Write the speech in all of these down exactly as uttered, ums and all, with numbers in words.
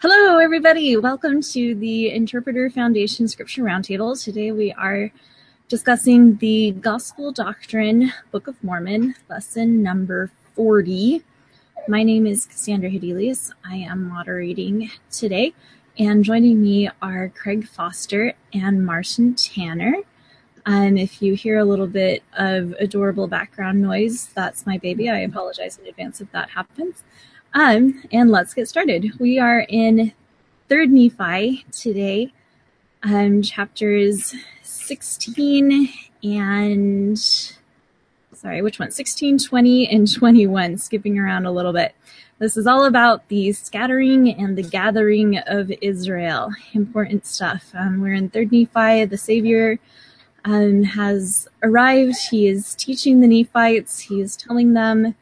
Hello, everybody. Welcome to the Interpreter Foundation Scripture Roundtable. Today we are discussing the Gospel Doctrine, Book of Mormon, lesson number forty. My name is Cassandra Hedelius. I am moderating today, and joining me are Craig Foster and Martin Tanner. Um, if you hear a little bit of adorable background noise, that's my baby. I apologize in advance if that happens. Um, and let's get started. We are in Third Nephi today, um, chapters sixteen and, sorry, which one? sixteen, twenty, and twenty-one, skipping around a little bit. This is all about the scattering and the gathering of Israel. Important stuff. Um, we're in Third Nephi. The Savior um, has arrived. He is teaching the Nephites. He is telling them,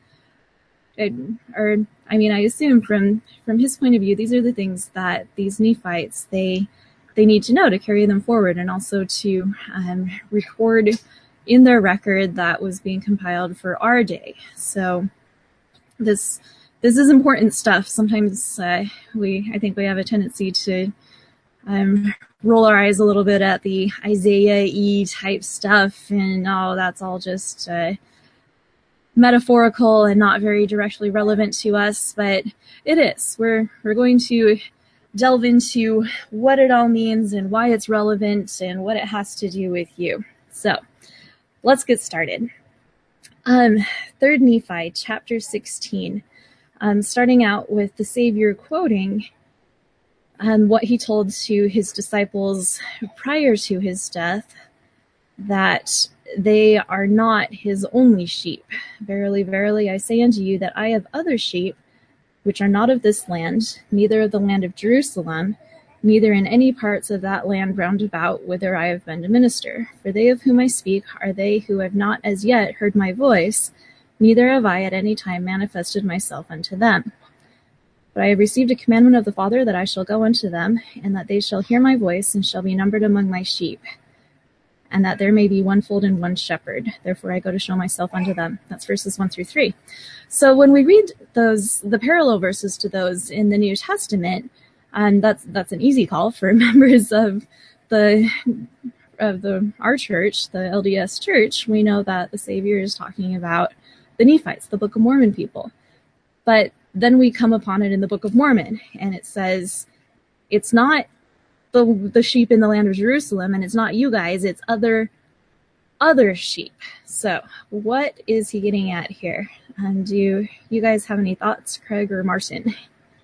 or I mean, I assume from, from his point of view, these are the things that these Nephites, they they need to know to carry them forward, and also to um, record in their record that was being compiled for our day. So this this is important stuff. Sometimes uh, we, I think we have a tendency to um, roll our eyes a little bit at the Isaiah-y type stuff, and oh, that's all just Uh, metaphorical and not very directly relevant to us, but it is. We're we're going to delve into what it all means and why it's relevant and what it has to do with you. So let's get started. Um, Third Nephi, chapter sixteen, um, starting out with the Savior quoting um, what he told to his disciples prior to his death, that they are not his only sheep. Verily, verily, I say unto you that I have other sheep, which are not of this land, neither of the land of Jerusalem, neither in any parts of that land round about whither I have been to minister. For they of whom I speak are they who have not as yet heard my voice, neither have I at any time manifested myself unto them. But I have received a commandment of the Father that I shall go unto them, and that they shall hear my voice, and shall be numbered among my sheep, and that there may be one fold and one shepherd. Therefore I go to show myself unto them. That's verses one through three. So when we read those, the parallel verses to those in the New Testament, um, that's that's an easy call for members of the of the our church, the L D S Church. We know that the Savior is talking about the Nephites, the Book of Mormon people. But then we come upon it in the Book of Mormon, and it says it's not The, the sheep in the land of Jerusalem, and it's not you guys, it's other other sheep. So what is he getting at here? Um, do you, you guys have any thoughts, Craig or Martin?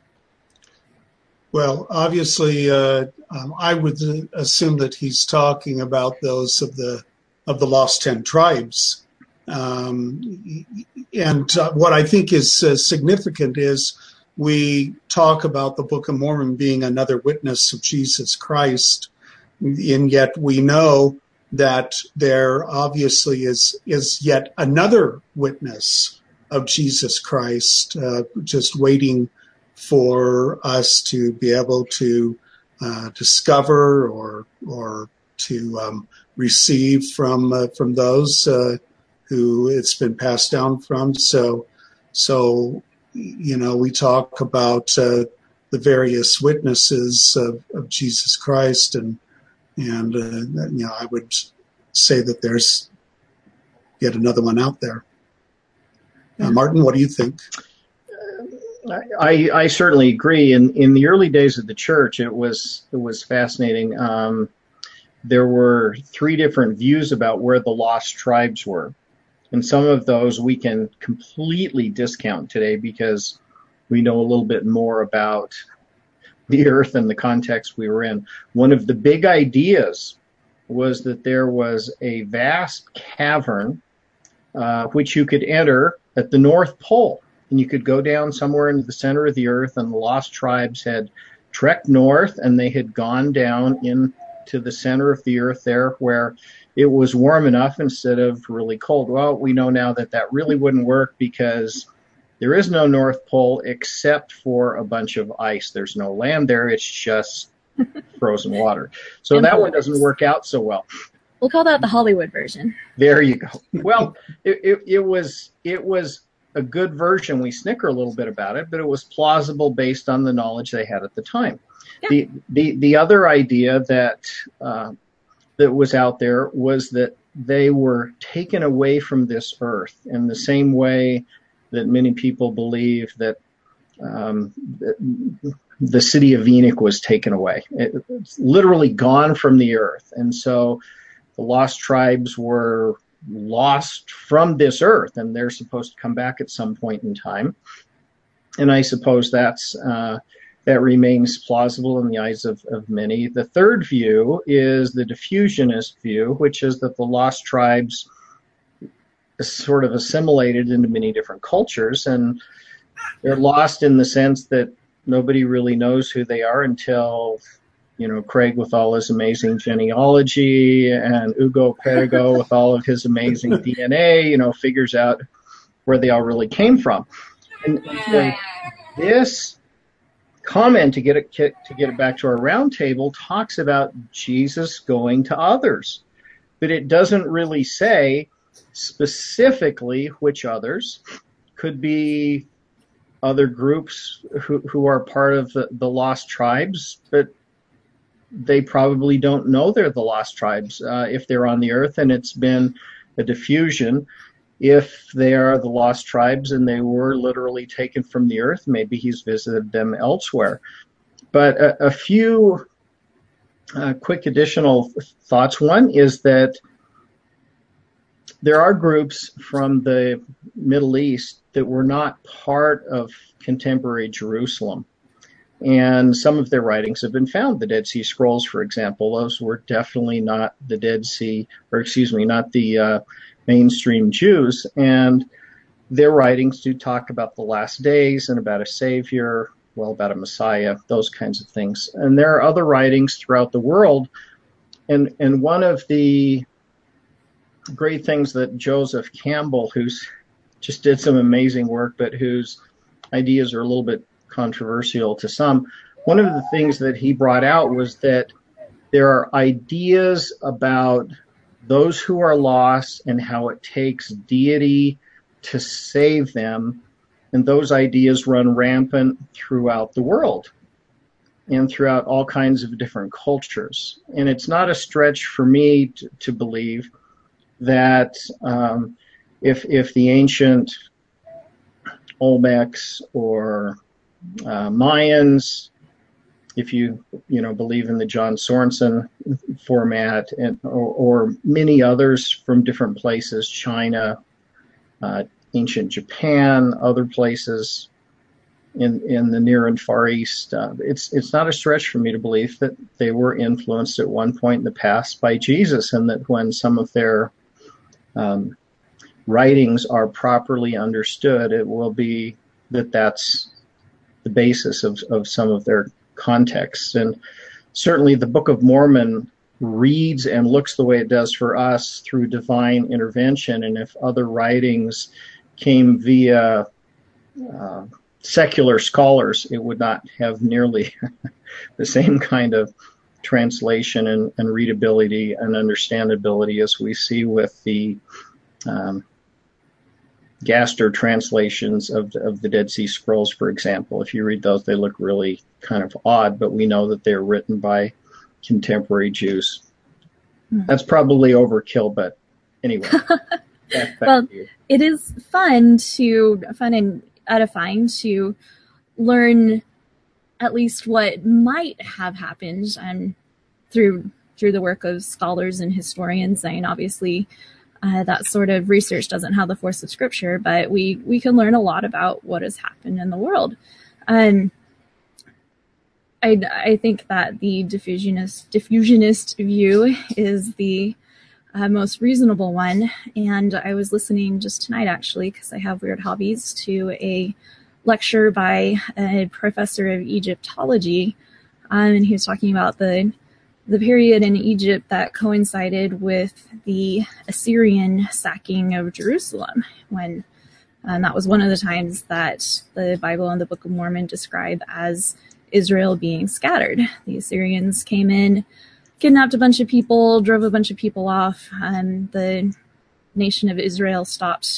Well, obviously, uh, um, I would assume that he's talking about those of the of the lost ten tribes. Um, and uh, what I think is uh, significant is we talk about the Book of Mormon being another witness of Jesus Christ, and yet we know that there obviously is is yet another witness of Jesus Christ, uh, just waiting for us to be able to uh, discover or or to um, receive from uh, from those uh, who it's been passed down from. So, so. You know, we talk about uh, the various witnesses of, of Jesus Christ, and and uh, you know, I would say that there's yet another one out there. Uh, Martin, what do you think? I, I certainly agree. In in the early days of the church, it was it was fascinating. Um, there were three different views about where the lost tribes were. And some of those we can completely discount today because we know a little bit more about the earth and the context we were in. One of the big ideas was that there was a vast cavern uh, which you could enter at the North Pole. And you could go down somewhere into the center of the earth, and the lost tribes had trekked north, and they had gone down into the center of the earth there where it was warm enough instead of really cold. Well, we know now that that really wouldn't work because there is no North Pole except for a bunch of ice. There's no land there. It's just frozen water. So and that one doesn't work out so well. We'll call that the Hollywood version. There you go. Well, it, it, it was it was a good version. We snicker a little bit about it, but it was plausible based on the knowledge they had at the time. Yeah. The, the, the other idea that, uh, that was out there was that they were taken away from this earth in the same way that many people believe that, um, that the city of Enoch was taken away. It, it's literally gone from the earth. And so the lost tribes were lost from this earth, and they're supposed to come back at some point in time. And I suppose that's uh, that remains plausible in the eyes of, of many. The third view is the diffusionist view, which is that the lost tribes sort of assimilated into many different cultures, and they're lost in the sense that nobody really knows who they are until, you know, Craig with all his amazing genealogy and Ugo Perego with all of his amazing D N A, you know, figures out where they all really came from. And, and so this comment, to get it to get it back to our roundtable, talks about Jesus going to others, but it doesn't really say specifically which others. Could be other groups who, who are part of the, the lost tribes, but they probably don't know they're the lost tribes uh, if they're on the earth, and it's been a diffusion. If they are the lost tribes and they were literally taken from the earth, maybe he's visited them elsewhere. But a, a few uh, quick additional thoughts. One is that there are groups from the Middle East that were not part of contemporary Jerusalem. And some of their writings have been found. The Dead Sea Scrolls, for example, those were definitely not the Dead Sea, or excuse me, not the uh, mainstream Jews. And their writings do talk about the last days and about a savior, well, about a Messiah, those kinds of things. And there are other writings throughout the world. And, and one of the great things that Joseph Campbell, who's just did some amazing work, but whose ideas are a little bit controversial to some, one of the things that he brought out was that there are ideas about those who are lost and how it takes deity to save them, and those ideas run rampant throughout the world and throughout all kinds of different cultures. And it's not a stretch for me to, to believe that um, if if the ancient Olmecs or uh, Mayans, if you you know believe in the John Sorensen format, and or, or many others from different places, China, uh, ancient Japan, other places in in the Near and Far East, uh, it's it's not a stretch for me to believe that they were influenced at one point in the past by Jesus, and that when some of their um, writings are properly understood, it will be that that's the basis of, of some of their contexts. And certainly the Book of Mormon reads and looks the way it does for us through divine intervention. And if other writings came via uh, secular scholars, it would not have nearly the same kind of translation and, and readability and understandability as we see with the um, Gaster translations of the, of the Dead Sea Scrolls, for example. If you read those, they look really kind of odd, but we know that they're written by contemporary Jews. Mm-hmm. That's probably overkill, but anyway. back, back well, it is fun to fun and edifying to learn at least what might have happened um, through through the work of scholars and historians. I mean, obviously, uh, that sort of research doesn't have the force of Scripture, but we we can learn a lot about what has happened in the world. Um, I I think that the diffusionist diffusionist view is the uh, most reasonable one, and I was listening just tonight, actually, because I have weird hobbies, to a lecture by a professor of Egyptology, um, and he was talking about the the period in Egypt that coincided with the Assyrian sacking of Jerusalem, when and that was one of the times that the Bible and the Book of Mormon describe as Israel being scattered. The Assyrians came in, kidnapped a bunch of people, drove a bunch of people off, and the nation of Israel stopped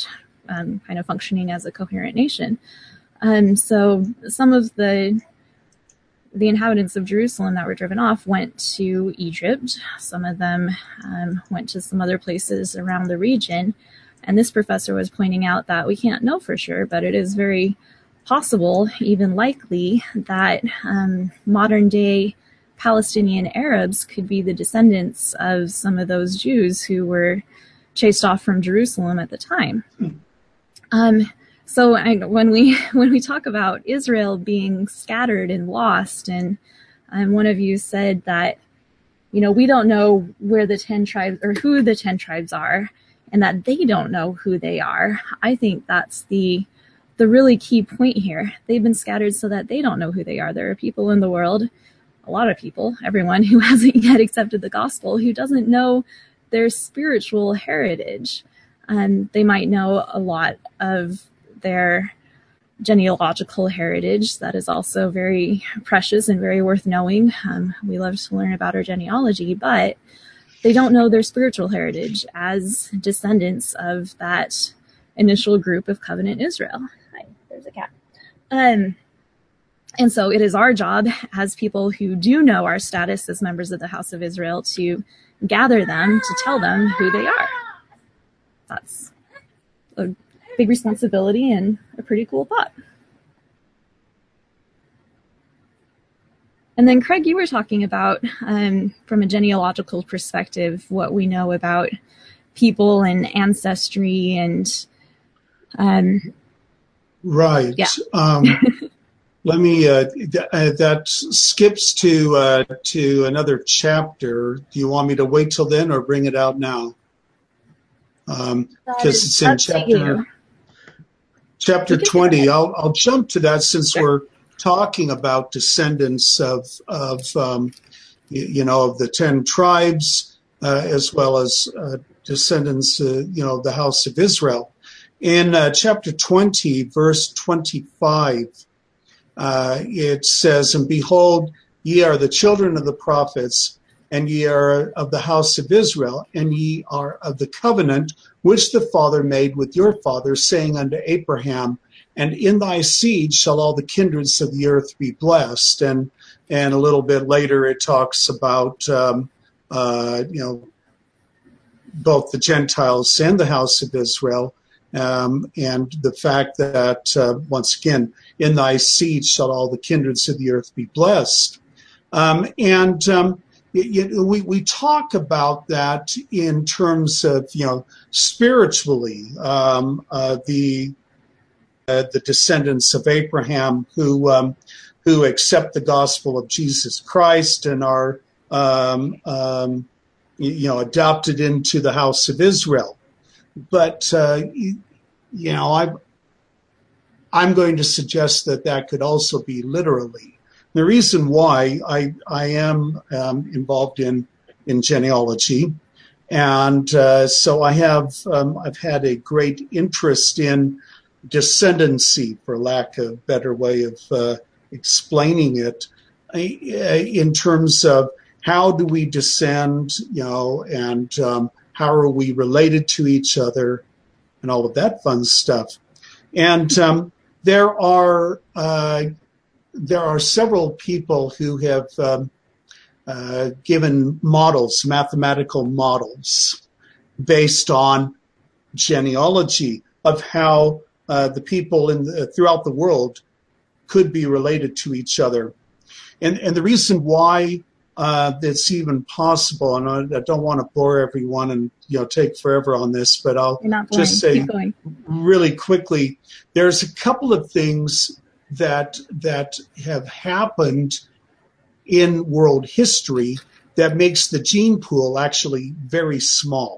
um, kind of functioning as a coherent nation. Um, so some of the the inhabitants of Jerusalem that were driven off went to Egypt. Some of them um, went to some other places around the region. And this professor was pointing out that we can't know for sure, but it is very possible, even likely, that um, modern day Palestinian Arabs could be the descendants of some of those Jews who were chased off from Jerusalem at the time. Um, so I, when we when we talk about Israel being scattered and lost, and um, one of you said that, you know, we don't know where the ten tribes or who the ten tribes are, and that they don't know who they are. I think that's the the really key point here. They've been scattered so that they don't know who they are. There are people in the world, a lot of people, everyone who hasn't yet accepted the gospel, who doesn't know their spiritual heritage. Um, they might know a lot of their genealogical heritage that is also very precious and very worth knowing. Um, we love to learn about our genealogy, but they don't know their spiritual heritage as descendants of that initial group of covenant Israel. Hi, there's a cat. Um, and so it is our job as people who do know our status as members of the house of Israel to gather them, to tell them who they are. That's a big responsibility and a pretty cool thought. And then, Craig, you were talking about, um, from a genealogical perspective, what we know about people and ancestry and... Um, right. Yeah. um, let me, uh, th- uh, that skips to uh, to another chapter. Do you want me to wait till then or bring it out now? Because um, it's in chapter chapter twenty. I'll I'll jump to that since sure. we're talking about descendants of of um, you, you know of the ten tribes uh, as well as uh, descendants uh, you know of the house of Israel. In uh, chapter twenty, verse twenty-five, uh, it says, "And behold, ye are the children of the prophets, and ye are of the house of Israel, and ye are of the covenant which the Father made with your father, saying unto Abraham, and in thy seed shall all the kindreds of the earth be blessed." And and a little bit later it talks about um, uh, you know both the Gentiles and the house of Israel, um, and the fact that uh, once again, in thy seed shall all the kindreds of the earth be blessed. Um, and um, it, it, we we talk about that in terms of you know spiritually um, uh, the Uh, the descendants of Abraham who um, who accept the gospel of Jesus Christ and are um, um, you know adopted into the house of Israel. But uh, you, you know, I I'm going to suggest that that could also be literally. The reason why I I am um, involved in in genealogy, and uh, so I have um, I've had a great interest in descendancy, for lack of a better way of uh, explaining it, in terms of how do we descend, you know, and um, how are we related to each other, and all of that fun stuff. And um, there are uh, there are several people who have um, uh, given models, mathematical models, based on genealogy of how Uh, the people in the, throughout the world could be related to each other. And and the reason why uh, that's even possible, and I, I don't want to bore everyone and you know take forever on this, but I'll just say really quickly, there's a couple of things that that have happened in world history that makes the gene pool actually very small.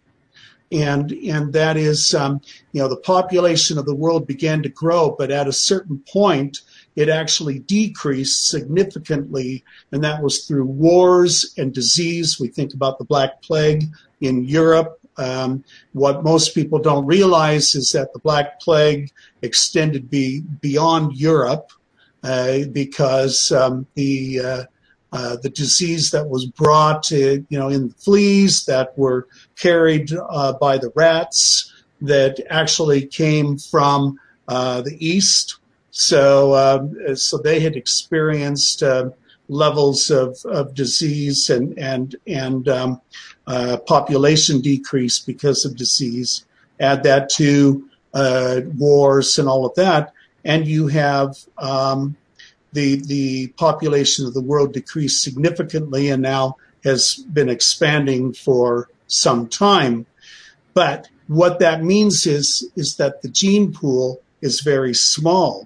And and that is, um, you know, the population of the world began to grow, but at a certain point, it actually decreased significantly, and that was through wars and disease. We think about the Black Plague in Europe. Um, what most people don't realize is that the Black Plague extended be, beyond Europe uh, because um, the uh, Uh, the disease that was brought, uh, you know, in the fleas that were carried uh, by the rats that actually came from uh, the East. So, uh, so they had experienced uh, levels of, of disease and and and um, uh, population decrease because of disease. Add that to uh, wars and all of that, and you have um, the the population of the world decreased significantly, and now has been expanding for some time. But what that means is is that the gene pool is very small.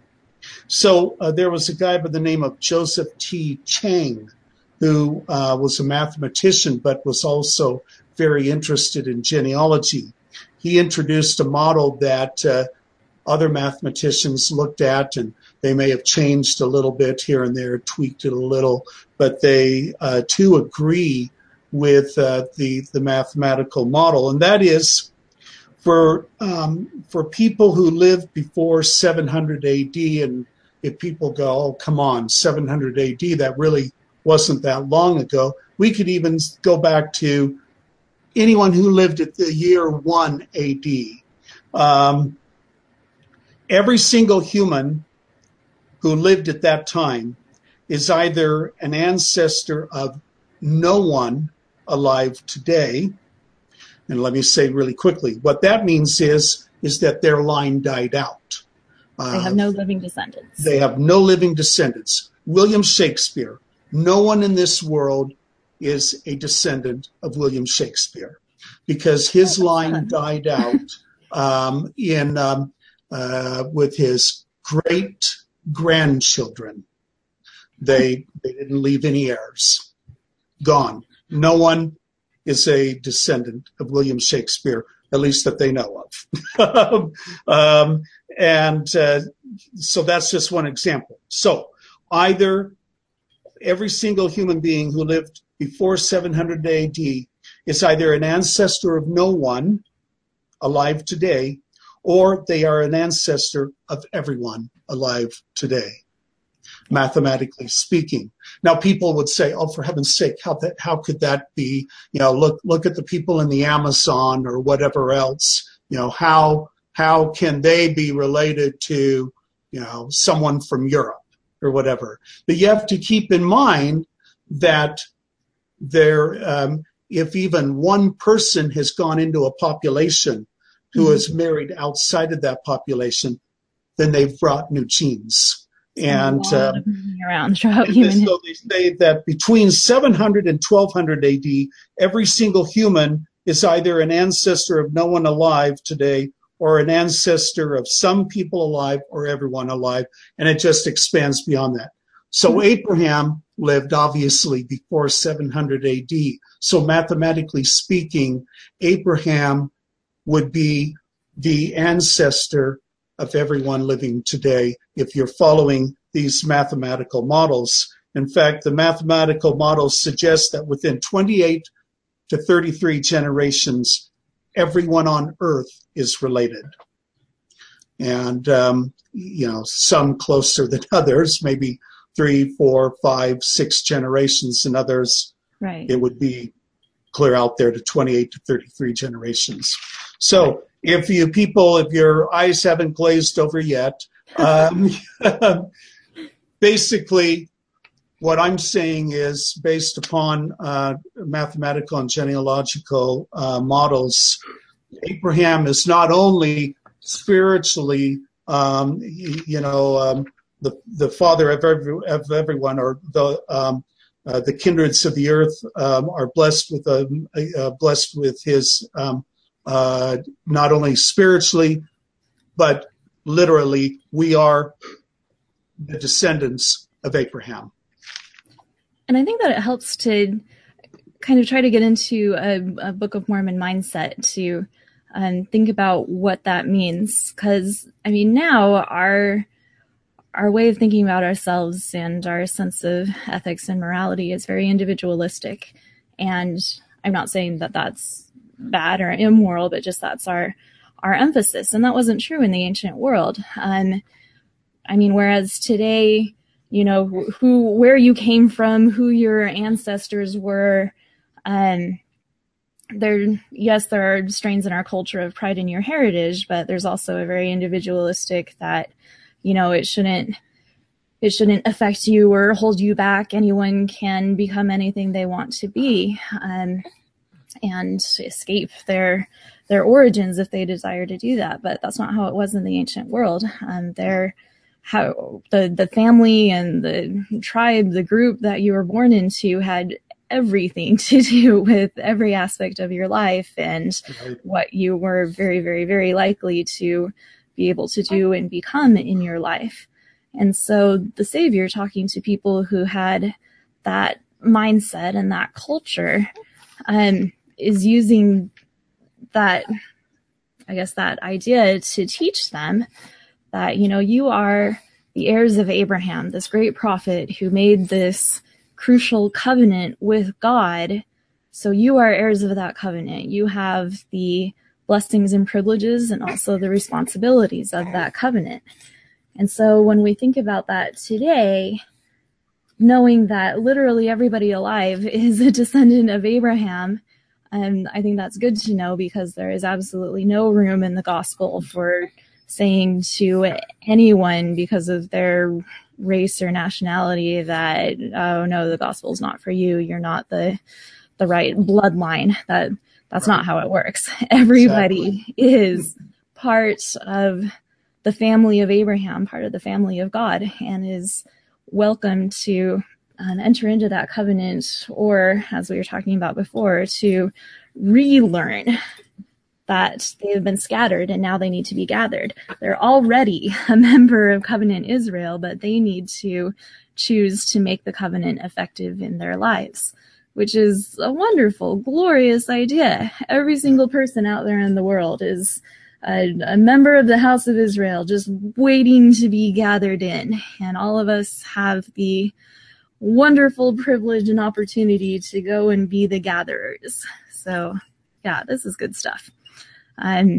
So uh, there was a guy by the name of Joseph T. Chang, who uh, was a mathematician, but was also very interested in genealogy. He introduced a model that uh, other mathematicians looked at, and they may have changed a little bit here and there, tweaked it a little, but they uh, too agree with uh, the, the mathematical model. And that is, for um, for people who lived before seven hundred A D, and if people go, oh, come on, seven hundred A D, that really wasn't that long ago. We could even go back to anyone who lived at the year one A D. Um, every single human who lived at that time is either an ancestor of no one alive today. And let me say really quickly, what that means is, is that their line died out. They have no living descendants. They have no living descendants. William Shakespeare, no one in this world is a descendant of William Shakespeare, because his line died out um, in um, uh, with his great grandchildren. They they didn't leave any heirs. Gone. No one is a descendant of William Shakespeare, at least that they know of. um, and uh, so that's just one example. So either every single human being who lived before seven hundred A D is either an ancestor of no one alive today, or they are an ancestor of everyone alive today, mathematically speaking. Now, people would say, oh, for heaven's sake, how that, how could that be? You know, look, look at the people in the Amazon or whatever else. You know, how, how can they be related to, you know, someone from Europe or whatever? But you have to keep in mind that there, um, if even one person has gone into a population who mm-hmm. is married outside of that population, then they've brought new genes. And, um, around and human. so they say that between seven hundred and twelve hundred A D, every single human is either an ancestor of no one alive today, or an ancestor of some people alive, or everyone alive. And it just expands beyond that. So mm-hmm. Abraham lived obviously before seven hundred A D. So mathematically speaking, Abraham would be the ancestor of everyone living today if you're following these mathematical models. In fact, the mathematical models suggest that within twenty-eight to thirty-three generations, everyone on Earth is related. And, um, you know, some closer than others, maybe three, four, five, six generations, and others, right. It would be clear out there to twenty-eight to thirty-three generations. So if you people, if your eyes haven't glazed over yet, um, basically what I'm saying is, based upon uh, mathematical and genealogical uh, models, Abraham is not only spiritually, um, you know, um, the the father of every of everyone, or the um, uh, the kindreds of the earth um, are blessed with a uh, blessed with his. Um, Uh, not only spiritually, but literally, we are the descendants of Abraham. And I think that it helps to kind of try to get into a, a Book of Mormon mindset to um, think about what that means. Because, I mean, now our our way of thinking about ourselves and our sense of ethics and morality is very individualistic. And I'm not saying that that's bad or immoral, but just that's our our emphasis, and that wasn't true in the ancient world. Um, I mean, whereas today, you know, who, where you came from, who your ancestors were, um, there, yes, there are strains in our culture of pride in your heritage, but there's also a very individualistic that, you know, it shouldn't, it shouldn't affect you or hold you back. Anyone can become anything they want to be, um, and escape their, their origins if they desire to do that. But that's not how it was in the ancient world. Um, their, how the, the family and the tribe, the group that you were born into had everything to do with every aspect of your life and right. what you were very, very, very likely to be able to do and become in your life. And so the Savior, talking to people who had that mindset and that culture, um, is using that, I guess, that idea to teach them that, you know, you are the heirs of Abraham, this great prophet who made this crucial covenant with God. So you are heirs of that covenant. You have the blessings and privileges and also the responsibilities of that covenant. And so when we think about that today, knowing that literally everybody alive is a descendant of Abraham, um, I think that's good to know, because there is absolutely no room in the gospel for saying to anyone because of their race or nationality that, oh no, the gospel is not for you. You're not the the right bloodline. That that's not how it works. Everybody exactly. is part of the family of Abraham, part of the family of God, and is welcome to um, enter into that covenant, or, as we were talking about before, to relearn that they have been scattered and now they need to be gathered. They're already a member of Covenant Israel, but they need to choose to make the covenant effective in their lives, which is a wonderful, glorious idea. Every single person out there in the world is a, a member of the house of Israel, just waiting to be gathered in. And all of us have the wonderful privilege and opportunity to go and be the gatherers. So, yeah, this is good stuff. Um,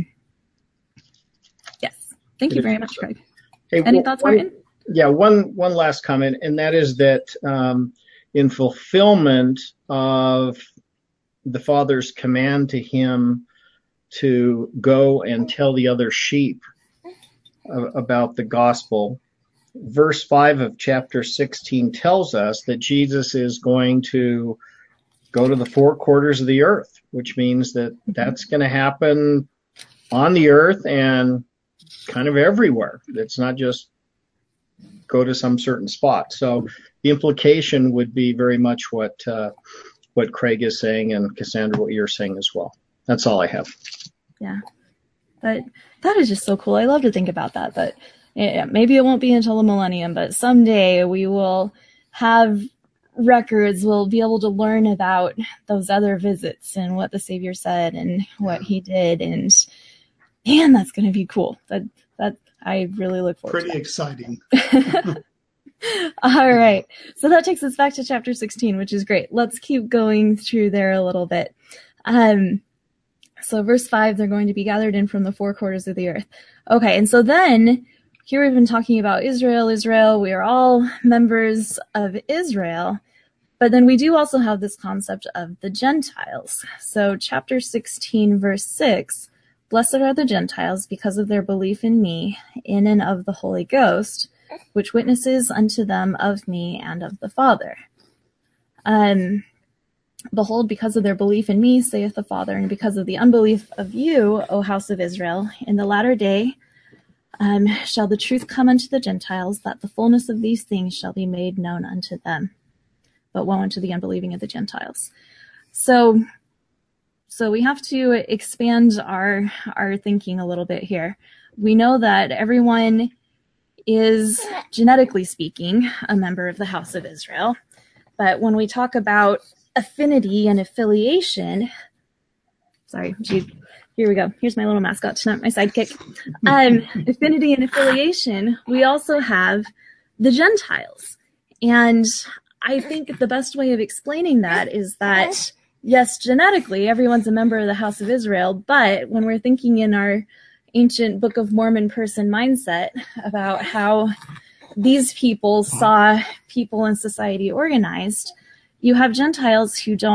yes. Thank you very much, Craig. Hey, Any one, thoughts, Martin? Yeah, one one last comment, and that is that um, in fulfillment of the Father's command to him to go and tell the other sheep uh, about the gospel, verse five of chapter sixteen tells us that Jesus is going to go to the four quarters of the earth, which means that that's going to happen on the earth and kind of everywhere. It's not just go to some certain spot. So the implication would be very much what uh, what Craig is saying, and Cassandra, what you're saying as well. That's all I have. Yeah, but that is just so cool. I love to think about that, but yeah, maybe it won't be until the millennium, but someday we will have records. We'll be able to learn about those other visits and what the Savior said and what he did, and man, that's going to be cool. That that I really look forward Pretty to. Pretty exciting. All right, so that takes us back to chapter sixteen, which is great. Let's keep going through there a little bit. Um, so verse five, they're going to be gathered in from the four quarters of the earth. Okay, and so then here we've been talking about Israel, Israel. We are all members of Israel. But then we do also have this concept of the Gentiles. So chapter sixteen, verse six, blessed are the Gentiles because of their belief in me, in and of the Holy Ghost, which witnesses unto them of me and of the Father. Um, Behold, because of their belief in me, saith the Father, and because of the unbelief of you, O house of Israel, in the latter day um, shall the truth come unto the Gentiles, that the fullness of these things shall be made known unto them. But woe unto the unbelieving of the Gentiles. So, so we have to expand our our thinking a little bit here. We know that everyone is, genetically speaking, a member of the house of Israel. But when we talk about affinity and affiliation, sorry, gee, here we go. Here's my little mascot tonight, my sidekick. Um, affinity and affiliation, we also have the Gentiles. And I think the best way of explaining that is that, yes, genetically, everyone's a member of the house of Israel, but when we're thinking in our ancient Book of Mormon person mindset about how these people saw people in society organized, you have Gentiles who don't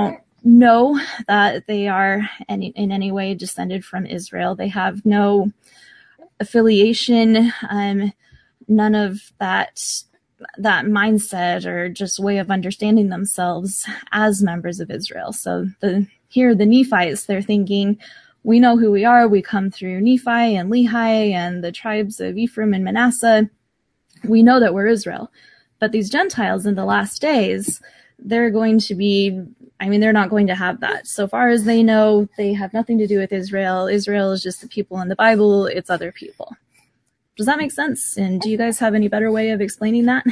know that they are any, in any way descended from Israel. They have no affiliation, um, none of that that mindset or just way of understanding themselves as members of Israel. So the here the Nephites, they're thinking, we know who we are. We come through Nephi and Lehi and the tribes of Ephraim and Manasseh. We know that we're Israel. But these Gentiles in the last days, they're going to be, I mean, they're not going to have that. So far as they know, they have nothing to do with Israel. Israel is just the people in the Bible. It's other people. Does that make sense? And do you guys have any better way of explaining that?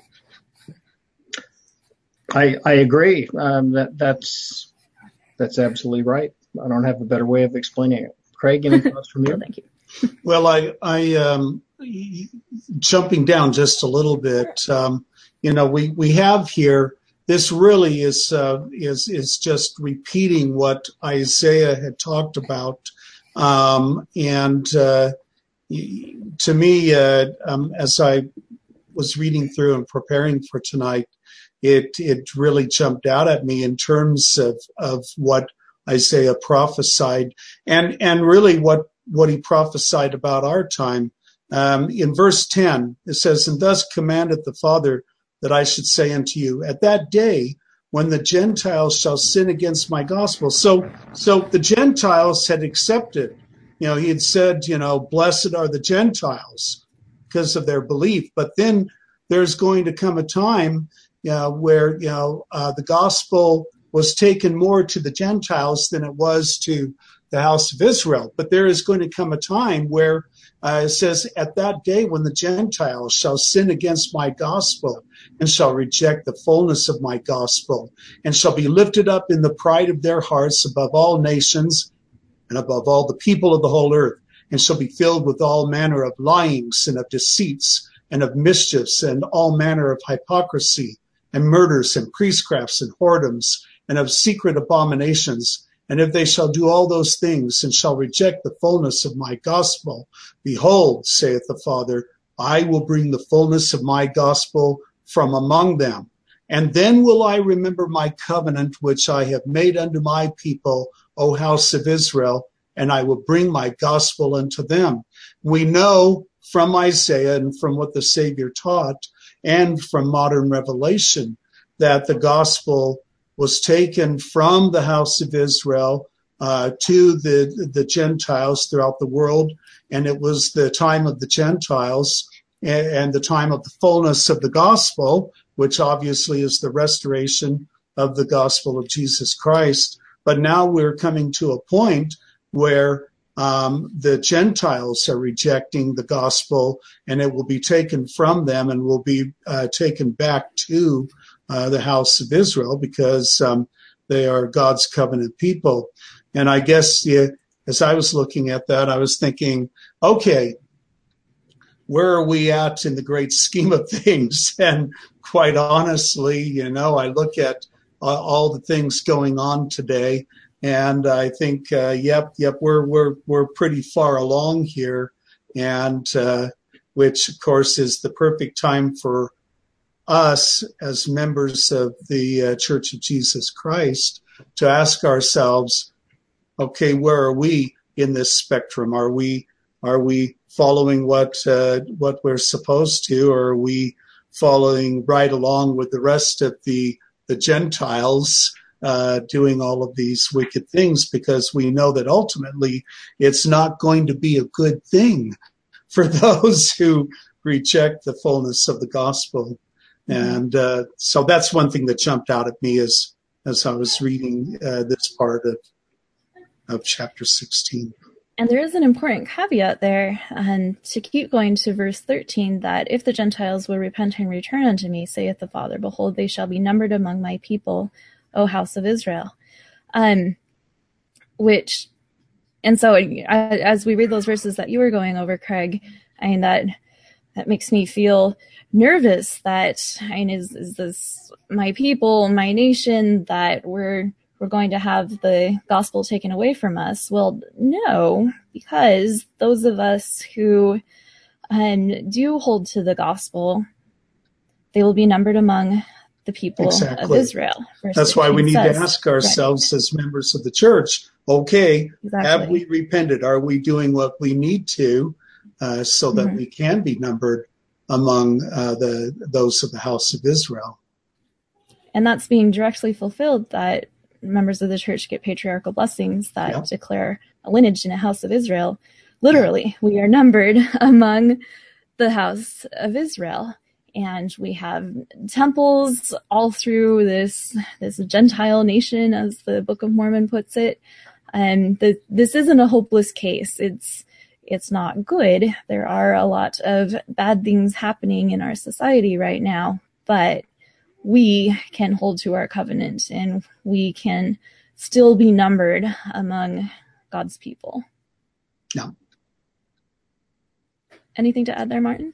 I I agree. Um, that that's that's absolutely right. I don't have a better way of explaining it. Craig, any thoughts from you? Well, thank you. Well, I, I um, jumping down just a little bit. Um, you know, we, we have here. This really is uh, is is just repeating what Isaiah had talked about, um, and uh, to me, uh, um, as I was reading through and preparing for tonight, it it really jumped out at me in terms of of what Isaiah prophesied, and and really what what he prophesied about our time. Um, in verse ten, it says, "And thus commandeth the Father, that I should say unto you, at that day when the Gentiles shall sin against my gospel." So, so the Gentiles had accepted, you know, he had said, you know, blessed are the Gentiles because of their belief. But then there's going to come a time, you know, where, you know, uh, the gospel was taken more to the Gentiles than it was to the house of Israel. But there is going to come a time where uh, it says, at that day when the Gentiles shall sin against my gospel and shall reject the fullness of my gospel and shall be lifted up in the pride of their hearts above all nations and above all the people of the whole earth, and shall be filled with all manner of lyings and of deceits and of mischiefs and all manner of hypocrisy and murders and priestcrafts and whoredoms and of secret abominations. And if they shall do all those things and shall reject the fullness of my gospel, behold, saith the Father, I will bring the fullness of my gospel from among them. And then will I remember my covenant, which I have made unto my people, O house of Israel, and I will bring my gospel unto them. We know from Isaiah and from what the Savior taught and from modern revelation that the gospel was taken from the house of Israel uh, to the, the Gentiles throughout the world. And it was the time of the Gentiles and, and the time of the fullness of the gospel, which obviously is the restoration of the gospel of Jesus Christ. But now we're coming to a point where um, the Gentiles are rejecting the gospel, and it will be taken from them and will be uh, taken back to uh, the house of Israel because um, they are God's covenant people. And I guess yeah, as I was looking at that, I was thinking, okay, where are we at in the great scheme of things? And quite honestly, you know, I look at uh, all the things going on today, and I think, uh, yep, yep, we're we're we're pretty far along here, and uh, which of course is the perfect time for us as members of the uh, Church of Jesus Christ to ask ourselves, okay, where are we in this spectrum? Are we are we following what uh, what we're supposed to, or are we following right along with the rest of the the Gentiles uh, doing all of these wicked things? Because we know that ultimately it's not going to be a good thing for those who reject the fullness of the gospel. Mm-hmm. And uh, so that's one thing that jumped out at me as as I was reading uh, this part of of chapter sixteen. And there is an important caveat there, and to keep going to verse thirteen, that if the Gentiles will repent and return unto me, saith the Father, behold, they shall be numbered among my people, O house of Israel. Um, which, and so as we read those verses that you were going over, Craig, I mean, that that makes me feel nervous that, I mean, is, is this my people, my nation, that we're we're going to have the gospel taken away from us? Well, no, because those of us who um, do hold to the gospel, they will be numbered among the people exactly. of Israel. That's why we need says, to ask ourselves right. as members of the church, okay, exactly. have we repented? Are we doing what we need to uh, so that mm-hmm. we can be numbered among uh, the those of the house of Israel? And that's being directly fulfilled, that members of the church get patriarchal blessings that yep. declare a lineage in a house of Israel. Literally, yeah. we are numbered among the house of Israel. And we have temples all through this this Gentile nation, as the Book of Mormon puts it. And the, this isn't a hopeless case. It's it's not good. There are a lot of bad things happening in our society right now, but we can hold to our covenant and we can still be numbered among God's people. Yeah. Anything to add there, Martin?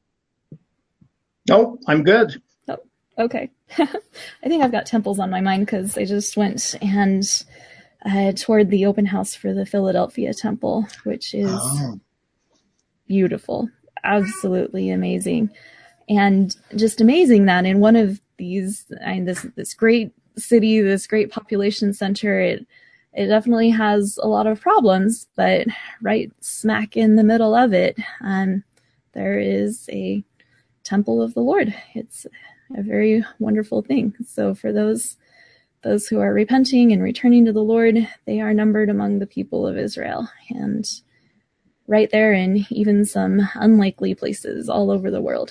No, I'm good. Oh, okay. I think I've got temples on my mind because I just went and uh, toured the open house for the Philadelphia temple, which is oh. beautiful, absolutely amazing. And just amazing that in one of these, I mean, this this great city, this great population center, it it definitely has a lot of problems, but right smack in the middle of it, um, there is a temple of the Lord. It's a very wonderful thing. So for those those who are repenting and returning to the Lord, they are numbered among the people of Israel, and right there in even some unlikely places all over the world.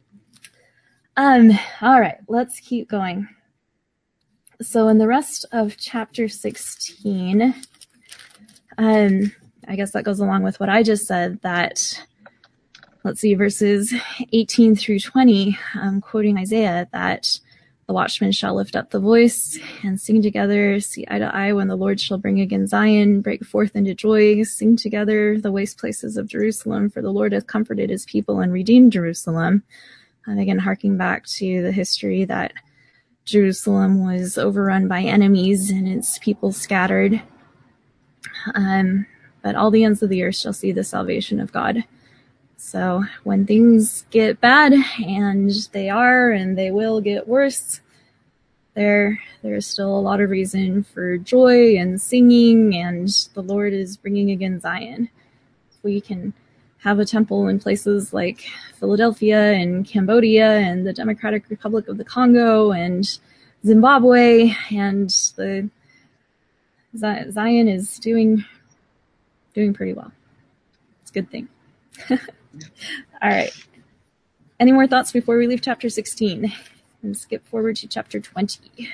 Um, all right, let's keep going. So in the rest of chapter sixteen, um, I guess that goes along with what I just said, that, let's see, verses eighteen through twenty, um, quoting Isaiah, that the watchmen shall lift up the voice and sing together, see eye to eye when the Lord shall bring again Zion, break forth into joy, sing together the waste places of Jerusalem, for the Lord hath comforted his people and redeemed Jerusalem. And again, harking back to the history that Jerusalem was overrun by enemies and its people scattered. Um, but all the ends of the earth shall see the salvation of God. So when things get bad, and they are, and they will get worse, there there is still a lot of reason for joy and singing, and the Lord is bringing again Zion. We can have a temple in places like Philadelphia and Cambodia and the Democratic Republic of the Congo and Zimbabwe, and the Zion is doing doing pretty well. It's a good thing. All right. Any more thoughts before we leave chapter sixteen and skip forward to chapter twenty?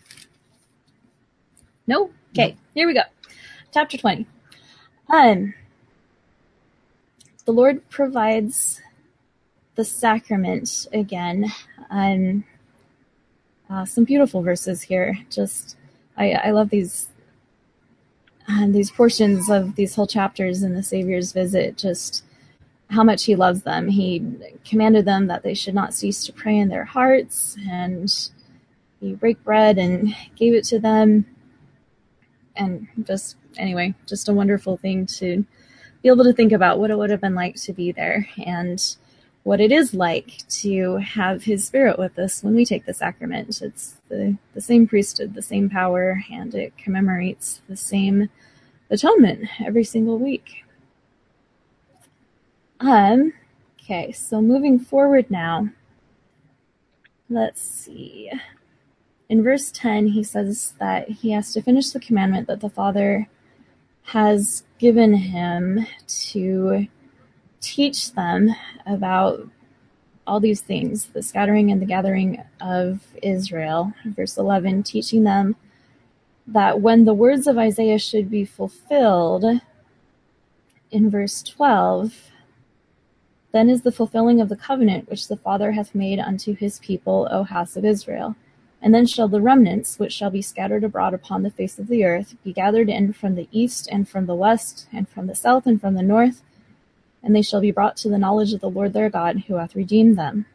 No? Okay, here we go. Chapter twenty. Um, the Lord provides the sacrament again. Um, uh, some beautiful verses here. Just, I, I love these uh, these portions of these whole chapters in the Savior's visit. Just how much he loves them. He commanded them that they should not cease to pray in their hearts, and he broke bread and gave it to them. And just, anyway, just a wonderful thing to be able to think about what it would have been like to be there, and what it is like to have his Spirit with us when we take the sacrament. It's the, the same priesthood, the same power, and it commemorates the same atonement every single week. Um, okay, so moving forward now, let's see. In verse ten, he says that he has to finish the commandment that the Father has given him to teach them about all these things, the scattering and the gathering of Israel. Verse eleven, teaching them that when the words of Isaiah should be fulfilled, in verse twelve, then is the fulfilling of the covenant which the Father hath made unto his people, O house of Israel. And then shall the remnants, which shall be scattered abroad upon the face of the earth, be gathered in from the east and from the west, and from the south and from the north, and they shall be brought to the knowledge of the Lord their God, who hath redeemed them.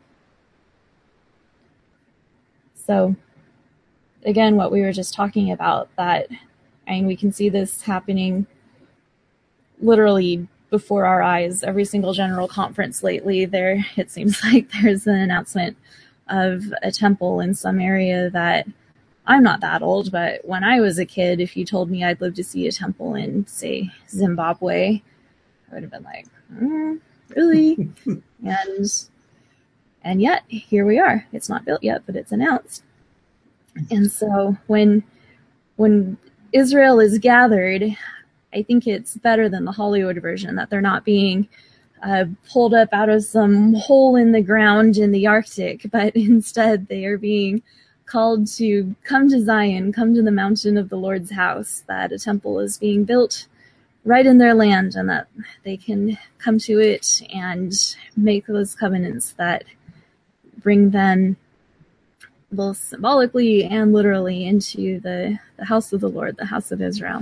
So, again, what we were just talking about, that, I mean, we can see this happening literally before our eyes. Every single general conference lately, there, it seems like there's an announcement of a temple in some area that I'm not that old, but when I was a kid, if you told me I'd live to see a temple in, say, Zimbabwe, I would have been like, mm, really? and and yet, here we are. It's not built yet, but it's announced. And so when when Israel is gathered, I think it's better than the Hollywood version, that they're not being uh, pulled up out of some hole in the ground in the Arctic, but instead they are being called to come to Zion, come to the mountain of the Lord's house, that a temple is being built right in their land, and that they can come to it and make those covenants that bring them both symbolically and literally into the, the house of the Lord, the house of Israel.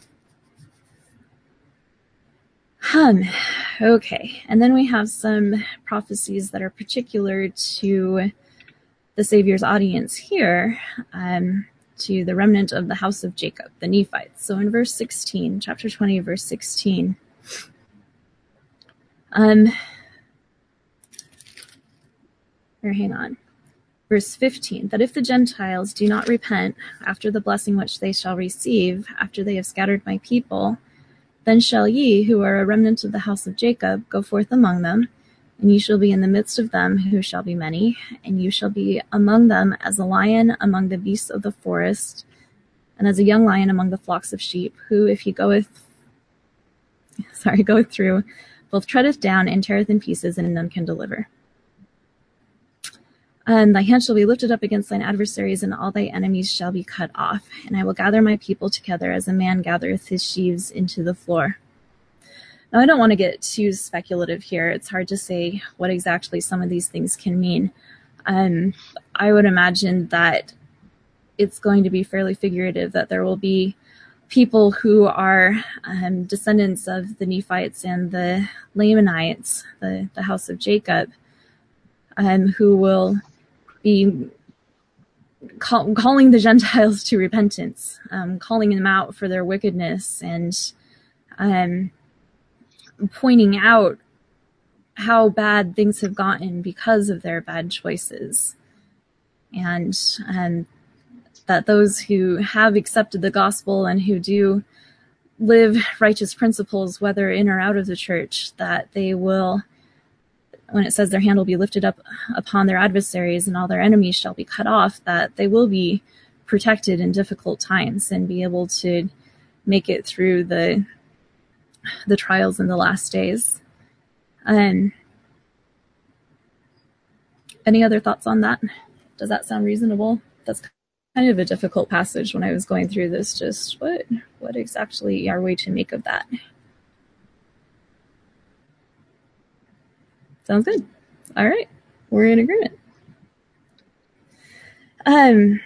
Um, okay, and then we have some prophecies that are particular to the Savior's audience here, um, to the remnant of the house of Jacob, the Nephites. So in verse sixteen, chapter twenty, verse sixteen, um, or hang on, verse fifteen, that if the Gentiles do not repent after the blessing which they shall receive, after they have scattered my people, then shall ye, who are a remnant of the house of Jacob, go forth among them, and ye shall be in the midst of them, who shall be many, and you shall be among them as a lion among the beasts of the forest, and as a young lion among the flocks of sheep, who, if he goeth, sorry, goeth through, both treadeth down and teareth in pieces, and none can deliver. And thy hand shall be lifted up against thine adversaries, and all thy enemies shall be cut off. And I will gather my people together as a man gathereth his sheaves into the floor. Now, I don't want to get too speculative here. It's hard to say what exactly some of these things can mean. Um, I would imagine that it's going to be fairly figurative, that there will be people who are um, descendants of the Nephites and the Lamanites, the, the house of Jacob, um, who will be call, calling the Gentiles to repentance, um, calling them out for their wickedness, and um, pointing out how bad things have gotten because of their bad choices. And um, that those who have accepted the gospel and who do live righteous principles, whether in or out of the church, that they will, when it says their hand will be lifted up upon their adversaries and all their enemies shall be cut off, that they will be protected in difficult times and be able to make it through the the trials in the last days. Um, any other thoughts on that? Does that sound reasonable? That's kind of a difficult passage when I was going through this. Just what what exactly are we to make of that? Sounds good. All right, we're in agreement. Um.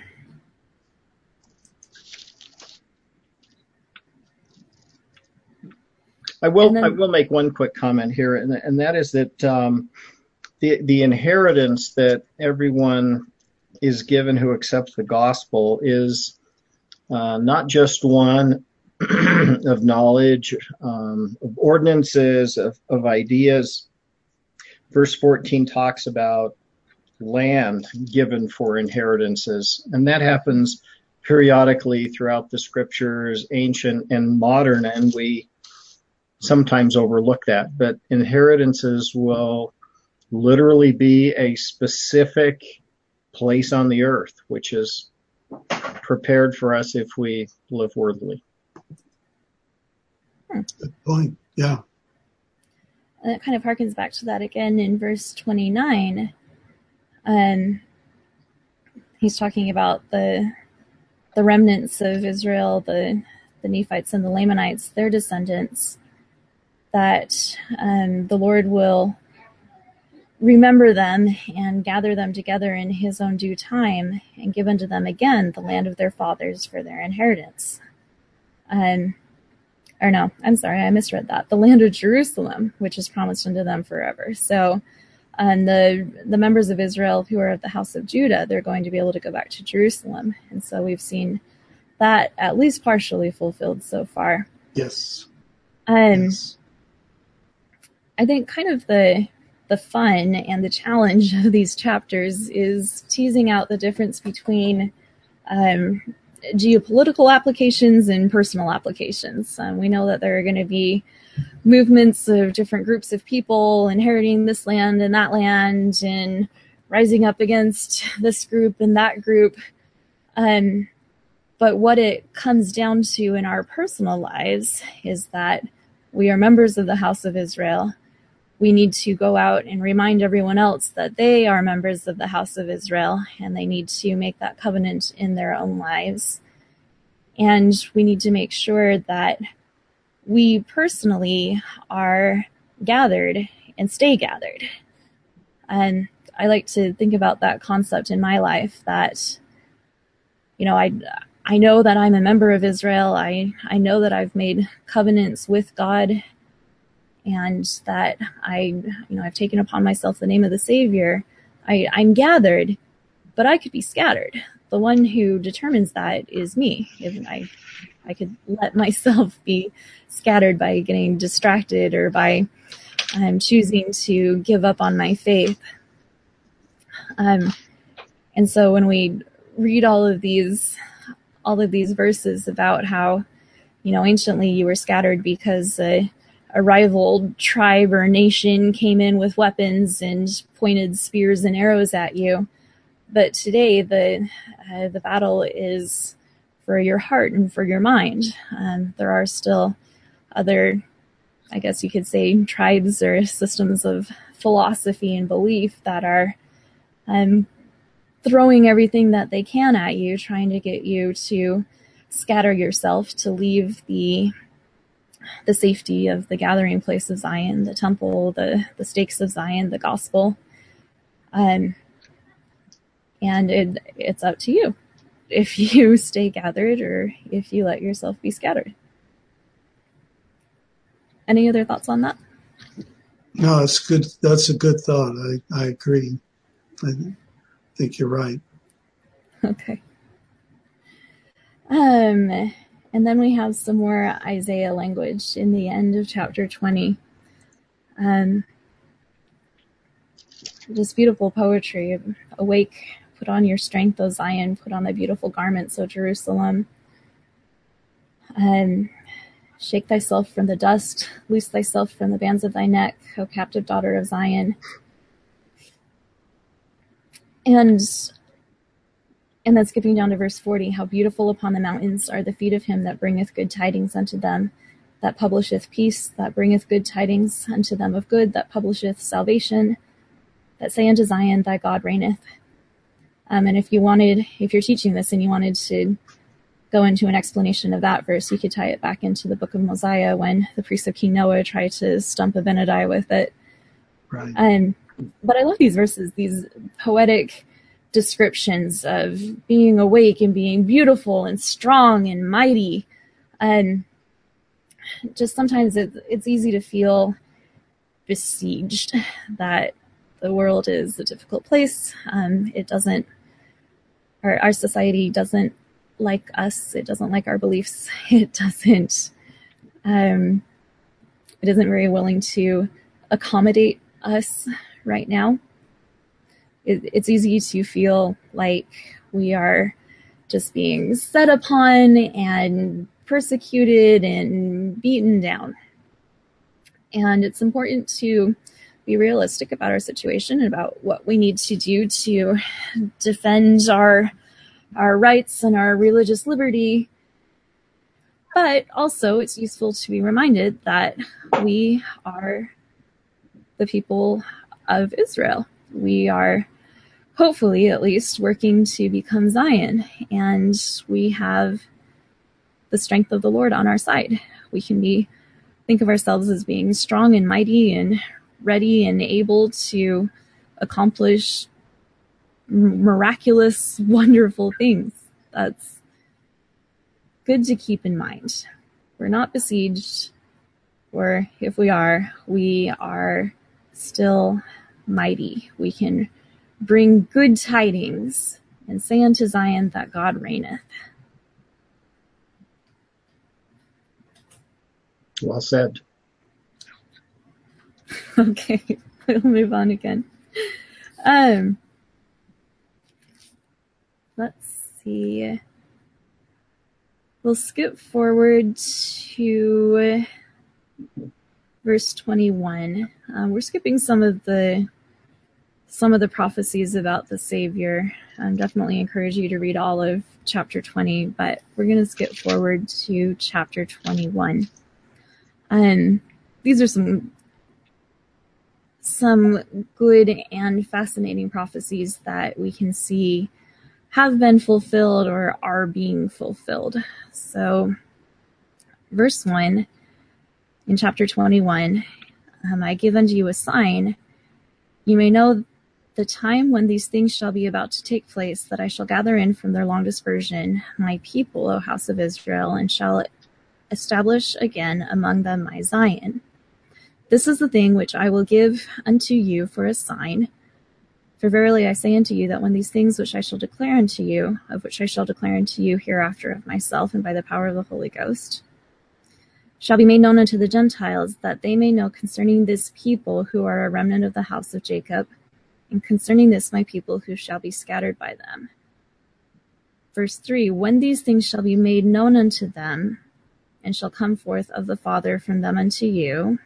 I will. then, I will make one quick comment here, and, and that is that um, the the inheritance that everyone is given who accepts the gospel is uh, not just one of knowledge, um, of ordinances, of, of ideas. Verse fourteen talks about land given for inheritances, and that happens periodically throughout the scriptures, ancient and modern, and we sometimes overlook that. But inheritances will literally be a specific place on the earth, which is prepared for us if we live worthily. Good point. Yeah. And it kind of harkens back to that again in verse twenty-nine. Um, he's talking about the the remnants of Israel, the the Nephites and the Lamanites, their descendants, that um, the Lord will remember them and gather them together in his own due time and give unto them again the land of their fathers for their inheritance. Um, or no, I'm sorry, I misread that. The land of Jerusalem, which is promised unto them forever. So um, the the members of Israel who are of the house of Judah, they're going to be able to go back to Jerusalem. And so we've seen that at least partially fulfilled so far. Yes. Um, yes. I think kind of the the fun and the challenge of these chapters is teasing out the difference between um, geopolitical applications and personal applications. Um, we know that there are going to be movements of different groups of people inheriting this land and that land and rising up against this group and that group. Um, but what it comes down to in our personal lives is that we are members of the house of Israel. We need to go out and remind everyone else that they are members of the house of Israel, and they need to make that covenant in their own lives. And we need to make sure that we personally are gathered and stay gathered. And I like to think about that concept in my life that, you know, I, I know that I'm a member of Israel. I, I know that I've made covenants with God, and that I, you know, I've taken upon myself the name of the Savior. I, I'm gathered, but I could be scattered. The one who determines that is me. If I, I could let myself be scattered by getting distracted or by um, choosing to give up on my faith. Um, and so when we read all of these, all of these verses about how, you know, anciently you were scattered because uh, a rival tribe or nation came in with weapons and pointed spears and arrows at you. But today the uh, the battle is for your heart and for your mind. Um, there are still other, I guess you could say, tribes or systems of philosophy and belief that are um, throwing everything that they can at you, trying to get you to scatter yourself, to leave the the safety of the gathering place of Zion, the temple, the, the stakes of Zion, the gospel. Um, and it, it's up to you if you stay gathered or if you let yourself be scattered. Any other thoughts on that? No, it's good. That's a good thought. I, I agree. I think you're right. Okay. Um, and then we have some more Isaiah language in the end of chapter twenty. Um, just beautiful poetry. Awake, put on your strength, O Zion, put on the beautiful garments, O Jerusalem. Um, shake thyself from the dust, loose thyself from the bands of thy neck, O captive daughter of Zion. And And then skipping down to verse forty, how beautiful upon the mountains are the feet of him that bringeth good tidings unto them, that publisheth peace, that bringeth good tidings unto them of good, that publisheth salvation, that say unto Zion, thy God reigneth. Um, and if you wanted, if you're teaching this and you wanted to go into an explanation of that verse, you could tie it back into the book of Mosiah when the priests of King Noah tried to stump Abinadi with it. Right. Um, but I love these verses, these poetic descriptions of being awake and being beautiful and strong and mighty. And just sometimes it, it's easy to feel besieged, that the world is a difficult place. Um, it doesn't, our, our society doesn't like us. It doesn't like our beliefs. It doesn't, um, it isn't very willing to accommodate us right now. It's easy to feel like we are just being set upon and persecuted and beaten down. And it's important to be realistic about our situation and about what we need to do to defend our our rights and our religious liberty. But also it's useful to be reminded that we are the people of Israel. We are, hopefully at least, working to become Zion, and we have the strength of the Lord on our side. We can be think of ourselves as being strong and mighty and ready and able to accomplish miraculous, wonderful things. That's good to keep in mind. We're not besieged, or if we are, we are still mighty. We can bring good tidings and say unto Zion that God reigneth. Well said. Okay. we'll move on again. Um, let's see. We'll skip forward to verse twenty-one. Um, we're skipping some of the some of the prophecies about the Savior. I definitely encourage you to read all of chapter twenty, but we're going to skip forward to chapter twenty-one. Um, these are some some good and fascinating prophecies that we can see have been fulfilled or are being fulfilled. So, verse one in chapter twenty-one, um, I give unto you a sign. You may know the time when these things shall be about to take place, that I shall gather in from their long dispersion my people, O house of Israel, and shall establish again among them my Zion. This is the thing which I will give unto you for a sign. For verily I say unto you that when these things which I shall declare unto you, of which I shall declare unto you hereafter of myself and by the power of the Holy Ghost, shall be made known unto the Gentiles, that they may know concerning this people who are a remnant of the house of Jacob, and concerning this my people who shall be scattered by them. Verse three, when these things shall be made known unto them, and shall come forth of the Father from them unto you.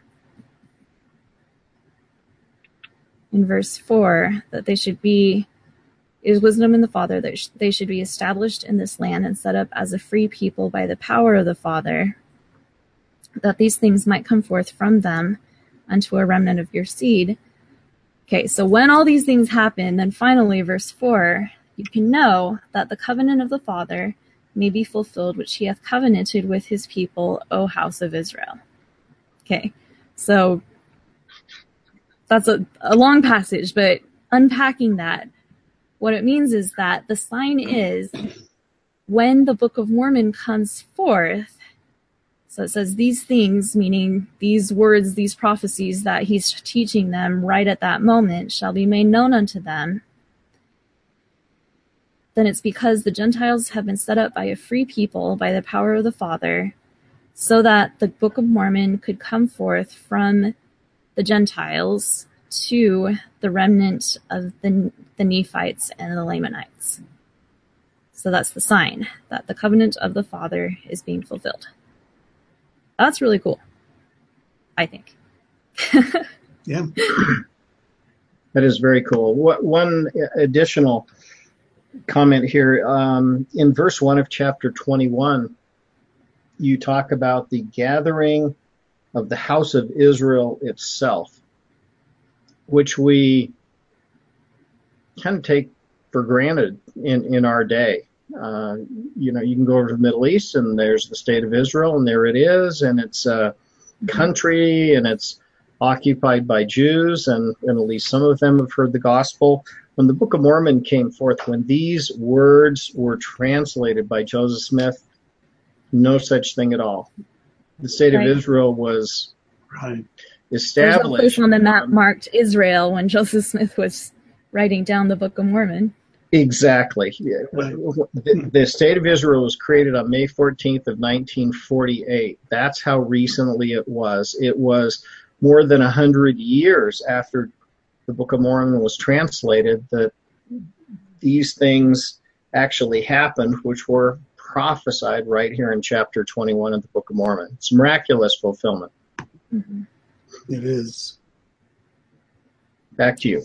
In verse four, that they should be, is wisdom in the Father, that sh- they should be established in this land and set up as a free people by the power of the Father, that these things might come forth from them unto a remnant of your seed. Okay, so when all these things happen, then finally, verse four, you can know that the covenant of the Father may be fulfilled, which he hath covenanted with his people, O house of Israel. Okay, so that's a, a long passage, but unpacking that, what it means is that the sign is when the Book of Mormon comes forth. So it says these things, meaning these words, these prophecies that he's teaching them right at that moment shall be made known unto them. Then it's because the Gentiles have been set up by a free people by the power of the Father, so that the Book of Mormon could come forth from the Gentiles to the remnant of the, the Nephites and the Lamanites. So that's the sign that the covenant of the Father is being fulfilled. That's really cool, I think. Yeah. That is very cool. What, one additional comment here. Um, in verse one of chapter twenty-one, you talk about the gathering of the house of Israel itself, which we kind of take for granted in, in our day. Uh, you know, you can go over to the Middle East and there's the state of Israel, and there it is, and it's a country, and it's occupied by Jews, and, and at least some of them have heard the gospel. When the Book of Mormon came forth, when these words were translated by Joseph Smith, no such thing at all. The state right. of Israel was right. established. There's no place on the map marked Israel when Joseph Smith was writing down the Book of Mormon. Exactly. The, the state of Israel was created on May fourteenth of nineteen forty-eight. That's how recently it was. It was more than a hundred years after the Book of Mormon was translated that these things actually happened, which were prophesied right here in chapter twenty-one of the Book of Mormon. It's miraculous fulfillment. Mm-hmm. It is. Back to you.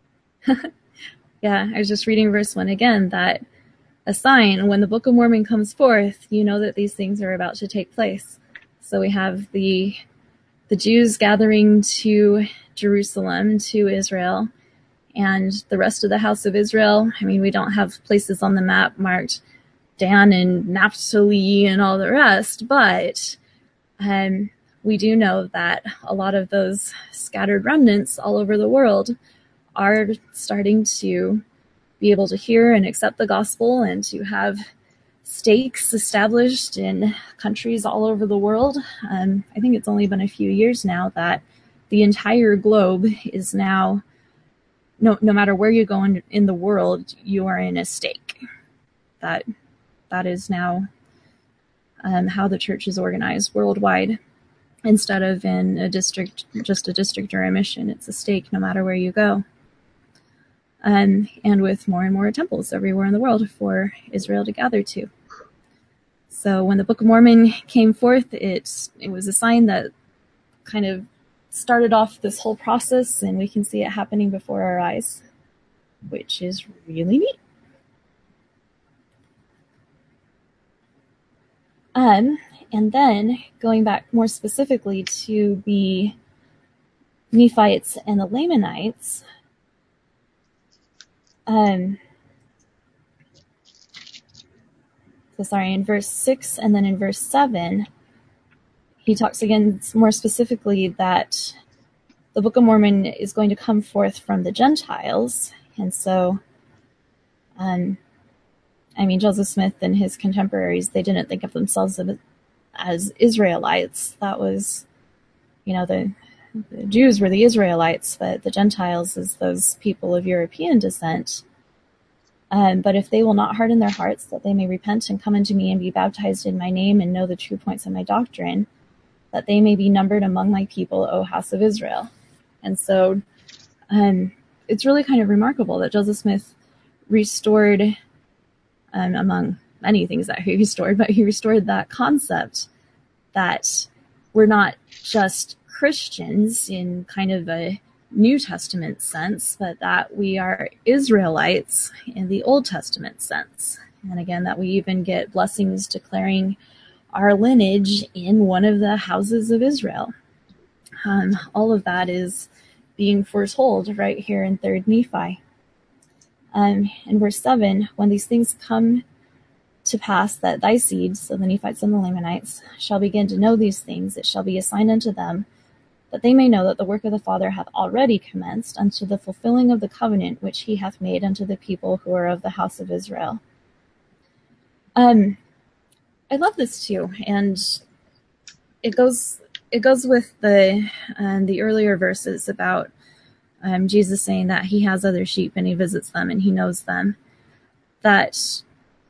Yeah, I was just reading verse one again, that a sign, when the Book of Mormon comes forth, you know that these things are about to take place. So we have the the Jews gathering to Jerusalem, to Israel, and the rest of the house of Israel. I mean, we don't have places on the map marked Dan and Naphtali and all the rest, but um, we do know that a lot of those scattered remnants all over the world are starting to be able to hear and accept the gospel and to have stakes established in countries all over the world. Um, I think it's only been a few years now that the entire globe is now, no, no matter where you go in, in the world, you are in a stake. That that is now um, how the church is organized worldwide. instead of in a district, just a district or a mission. It's a stake no matter where you go. Um, and with more and more temples everywhere in the world for Israel to gather to. So when the Book of Mormon came forth, it, it was a sign that kind of started off this whole process, and we can see it happening before our eyes, which is really neat. Um, and then going back more specifically to the Nephites and the Lamanites, um, so sorry, in verse six and then in verse seven, he talks again more specifically that the Book of Mormon is going to come forth from the Gentiles. And so, um, I mean, Joseph Smith and his contemporaries, they didn't think of themselves as Israelites. That was, you know, the, the Jews were the Israelites, but the Gentiles is those people of European descent. Um, but if they will not harden their hearts, that they may repent and come unto me and be baptized in my name and know the true points of my doctrine, that they may be numbered among my people, O house of Israel. And so um, it's really kind of remarkable that Joseph Smith restored, um, among many things that he restored, but he restored that concept that we're not just Christians in kind of a New Testament sense, but that we are Israelites in the Old Testament sense. And again, that we even get blessings declaring our lineage in one of the houses of Israel. Um, all of that is being foretold right here in third Nephi. Um, in verse seven, when these things come to pass that thy seed, so the Nephites and the Lamanites, shall begin to know these things, it shall be a sign unto them, that they may know that the work of the Father hath already commenced unto the fulfilling of the covenant which he hath made unto the people who are of the house of Israel. Um, I love this too, and it goes it goes with the um, the earlier verses about um, Jesus saying that he has other sheep and he visits them and he knows them. That,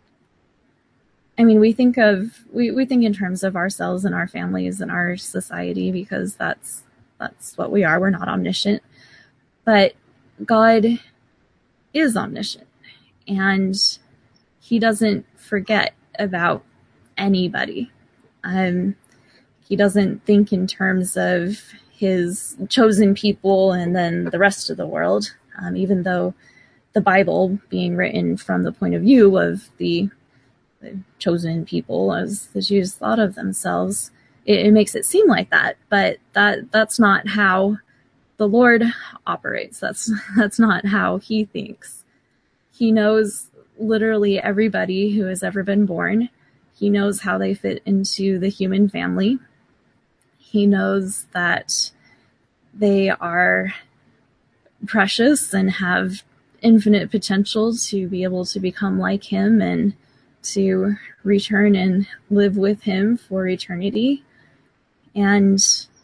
I mean, we think of we, we think in terms of ourselves and our families and our society, because that's that's what we are. We're not omniscient, but God is omniscient, and he doesn't forget about anybody. Um, he doesn't think in terms of his chosen people and then the rest of the world, um, even though the Bible being written from the point of view of the, the chosen people as the Jews thought of themselves, it, it makes it seem like that, but that that's not how the Lord operates. That's that's not how he thinks. He knows literally everybody who has ever been born. He knows how they fit into the human family. He knows that they are precious and have infinite potential to be able to become like him and to return and live with him for eternity. And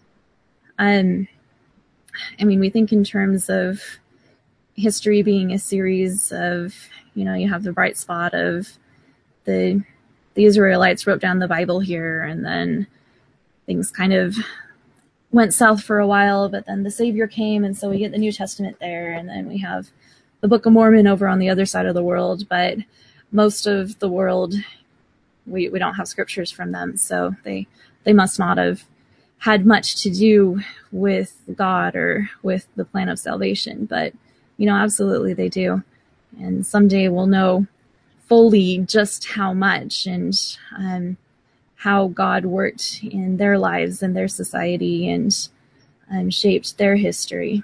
um, I mean, we think in terms of history being a series of, you know, you have the bright spot of the the Israelites wrote down the Bible here, and then things kind of went south for a while, but then the Savior came, and so we get the New Testament there, and then we have the Book of Mormon over on the other side of the world, but most of the world, we, we don't have scriptures from them, so they they must not have had much to do with God or with the plan of salvation, but, you know, absolutely they do, and someday we'll know fully just how much and um, how God worked in their lives and their society and um, shaped their history.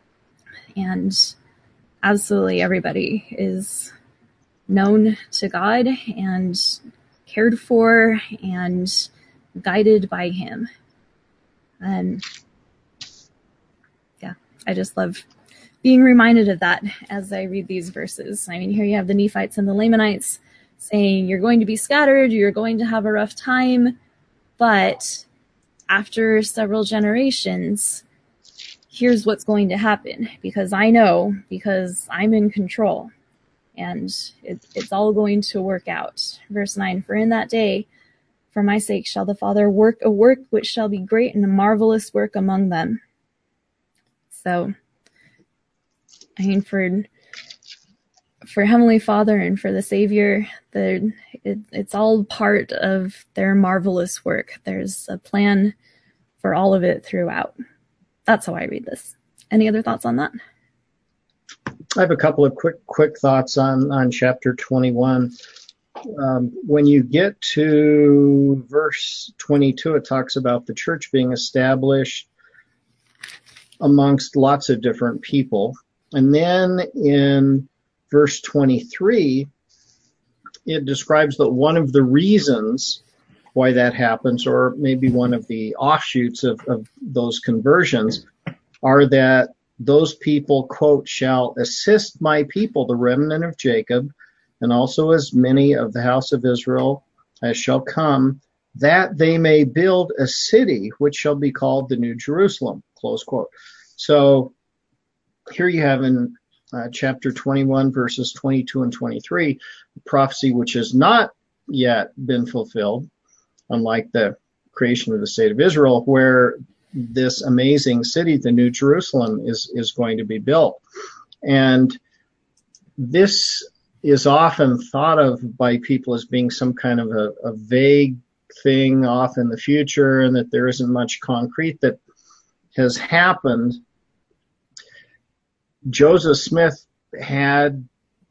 And absolutely everybody is known to God and cared for and guided by him. And yeah, I just love being reminded of that as I read these verses. I mean, here you have the Nephites and the Lamanites saying you're going to be scattered, you're going to have a rough time, but after several generations, here's what's going to happen, because I know, because I'm in control, and it, it's all going to work out. Verse nine, for in that day For my sake shall the Father work a work which shall be great and a marvelous work among them. So, I mean, for for Heavenly Father and for the Savior, the it, it's all part of their marvelous work. There's a plan for all of it throughout. That's how I read this. Any other thoughts on that? I have a couple of quick quick thoughts on, on chapter twenty-one. Um, when you get to verse twenty-two, it talks about the church being established amongst lots of different people. And then in verse twenty-three, it describes that one of the reasons why that happens, or maybe one of the offshoots of, of those conversions, are that those people, quote, shall assist my people, the remnant of Jacob, and also as many of the house of Israel as shall come, that they may build a city which shall be called the New Jerusalem, close quote. So here you have in uh, chapter twenty-one, verses twenty-two and twenty-three, a prophecy which has not yet been fulfilled, unlike the creation of the state of Israel, where this amazing city, the New Jerusalem, is, is going to be built. And this is often thought of by people as being some kind of a, a vague thing off in the future, and that there isn't much concrete that has happened. Joseph Smith had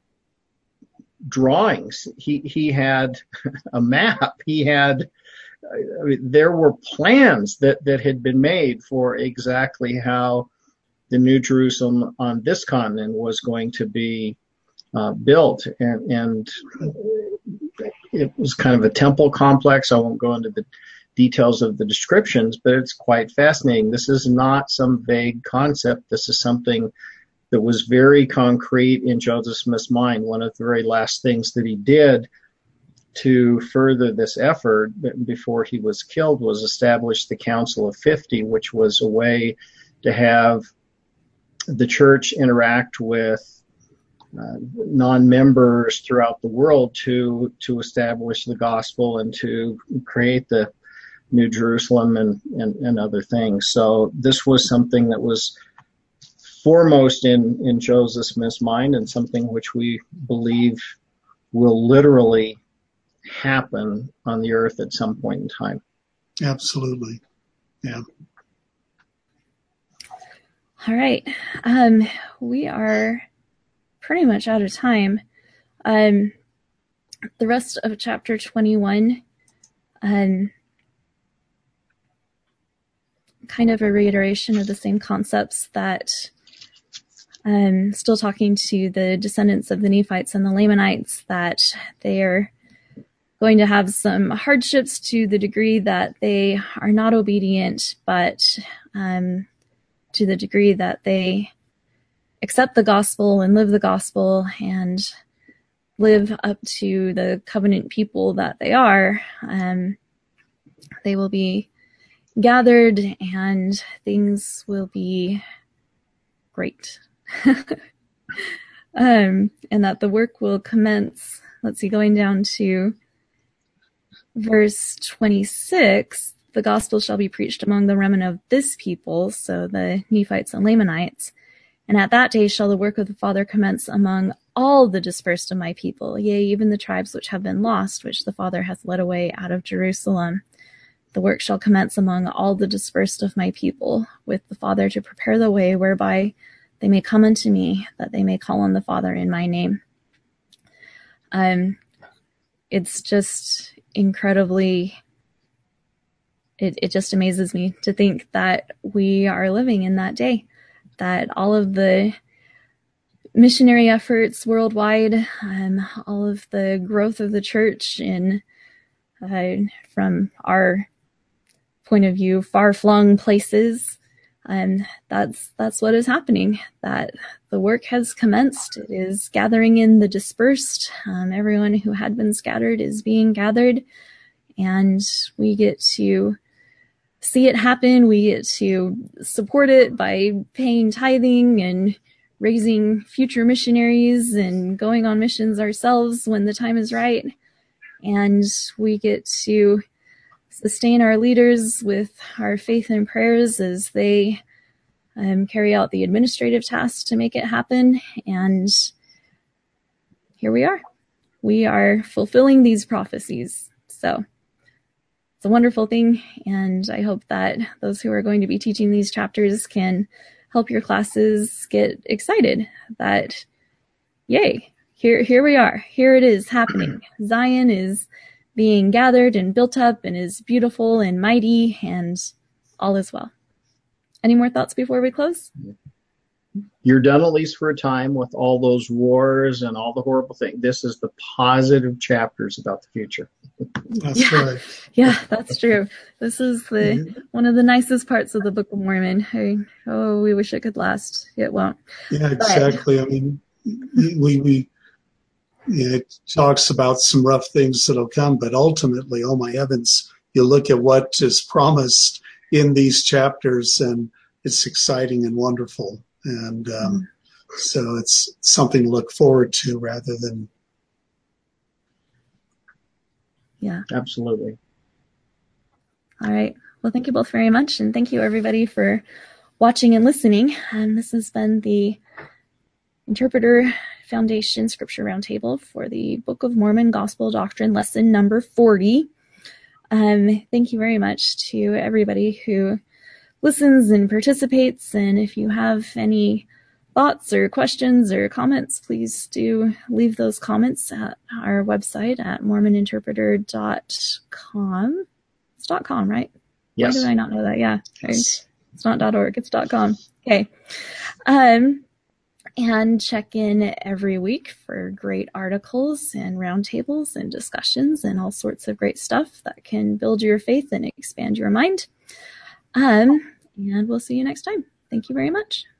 drawings. He he had a map. He had I mean, there were plans that, that had been made for exactly how the New Jerusalem on this continent was going to be uh, built. And, and it was kind of a temple complex. I won't go into the details of the descriptions, but it's quite fascinating. This is not some vague concept. This is something that was very concrete in Joseph Smith's mind. One of the very last things that he did to further this effort before he was killed was establish the Council of fifty, which was a way to have the church interact with uh, non-members throughout the world to to establish the gospel and to create the New Jerusalem and, and, and other things. So this was something that was foremost in, in Joseph Smith's mind, and something which we believe will literally happen on the earth at some point in time. Absolutely. Yeah. All right. Um, we are pretty much out of time. Um, the rest of chapter twenty-one, um, kind of a reiteration of the same concepts that um, still talking to the descendants of the Nephites and the Lamanites, that they are going to have some hardships to the degree that they are not obedient, but um, to the degree that they accept the gospel and live the gospel and live up to the covenant people that they are, um, they will be gathered and things will be great. um, and that the work will commence, let's see, going down to verse twenty-six, the gospel shall be preached among the remnant of this people, so the Nephites and Lamanites. And at that day shall the work of the Father commence among all the dispersed of my people, yea, even the tribes which have been lost, which the Father hath led away out of Jerusalem. The work shall commence among all the dispersed of my people, with the Father to prepare the way whereby they may come unto me, that they may call on the Father in my name. Um, it's just incredibly, it, it just amazes me to think that we are living in that day, that all of the missionary efforts worldwide, um, all of the growth of the church in, uh, from our point of view, far-flung places, and that's that's what is happening, that the work has commenced. It is gathering in the dispersed. Um, everyone who had been scattered is being gathered, and we get to see it happen. We get to support it by paying tithing and raising future missionaries and going on missions ourselves when the time is right. And we get to sustain our leaders with our faith and prayers as they um, carry out the administrative tasks to make it happen. And here we are. We are fulfilling these prophecies. So it's a wonderful thing, and I hope that those who are going to be teaching these chapters can help your classes get excited that, yay, here, here we are. Here it is happening. Zion is being gathered and built up and is beautiful and mighty, and all is well. Any more thoughts before we close? You're done, at least for a time, with all those wars and all the horrible things. This is the positive chapters about the future. That's yeah. right. Yeah, that's true. This is the Mm-hmm. one of the nicest parts of the Book of Mormon. I, oh, we wish it could last. It won't. Yeah, exactly. But, I mean, we we yeah, it talks about some rough things that'll come, but ultimately, oh my heavens, you look at what is promised in these chapters, and it's exciting and wonderful. And um, mm-hmm. so it's something to look forward to rather than. Yeah. Absolutely. All right. Well, thank you both very much. And thank you, everybody, for watching and listening. Um, this has been the Interpreter Foundation Scripture Roundtable for the Book of Mormon Gospel Doctrine, lesson number forty. Um, thank you very much to everybody who listens and participates. And if you have any thoughts or questions or comments, please do leave those comments at our website at mormon interpreter dot com. It's .com, right? Yes. Why did I not know that? Yeah. Yes. It's not .org, it's .com. Okay. Um, and check in every week for great articles and roundtables and discussions and all sorts of great stuff that can build your faith and expand your mind. Um, and we'll see you next time. Thank you very much.